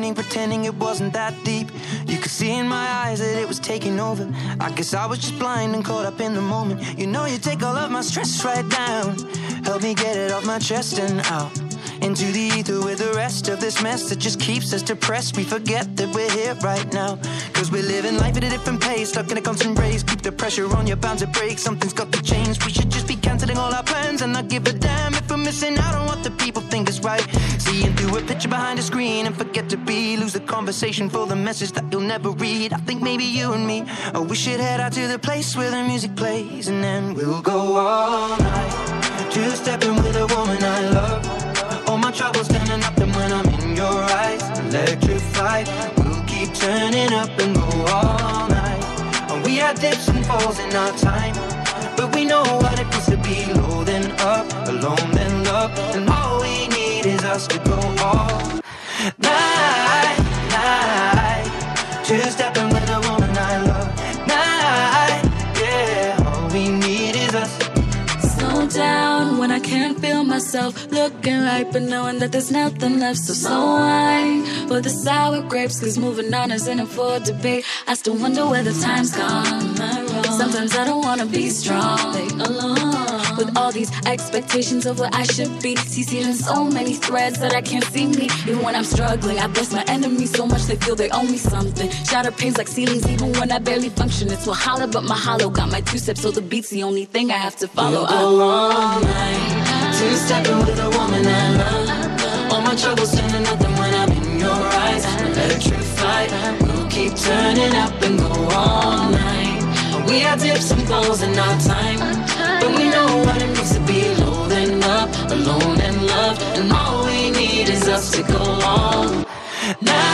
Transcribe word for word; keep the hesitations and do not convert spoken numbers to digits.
pretending, pretending it wasn't that deep. You could see in my eyes that it was taking over. I guess I was just blind and caught up in the moment. You know you take all of my stress right down. Help me get it off my chest and out into the ether with the rest of this mess that just keeps us depressed. We forget that we're here right now, cause we're living life at a different pace, stuck in a constant race. Keep the pressure on, you're bound to break. Something's got to change. We should just be cancelling all our plans and not give a damn if we're missing out on what the people think is right. Seeing through a picture behind a screen and forget to be. Lose the conversation for the message that you'll never read. I think maybe you and me, oh, we should head out to the place where the music plays, and then we'll go all night, two-stepping with a woman I love. All my troubles standing up, and when I'm in your eyes, electrified. We'll keep turning up and go all night. And we had dips and falls in our time, but we know what it feels to be low then up, alone then love. And all we need is us to go all night, night. Two-stepping with a woman I love. Night, yeah. All we need is us. Slow down when I can't feel myself, looking right but knowing that there's nothing left. So slow wine for the sour grapes, cause moving on isn't up for debate. I still wonder where the time's gone. Sometimes I don't wanna be strong alone with all these expectations of what I should be. See, in so many threads that I can't see me. Even when I'm struggling, I bless my enemies so much they feel they owe me something. Shatter pains like ceilings even when I barely function. It's Wahala but Mahalo, got my two steps so the beat's the only thing I have to follow. We'll go all night, two-stepping with a woman I love. All my troubles turning nothing when I'm in your eyes, electrified. We'll keep turning up and go all night. We had dips and falls in our time, but we know what it means to be low then up, alone and loved. And all we need is us to go all night.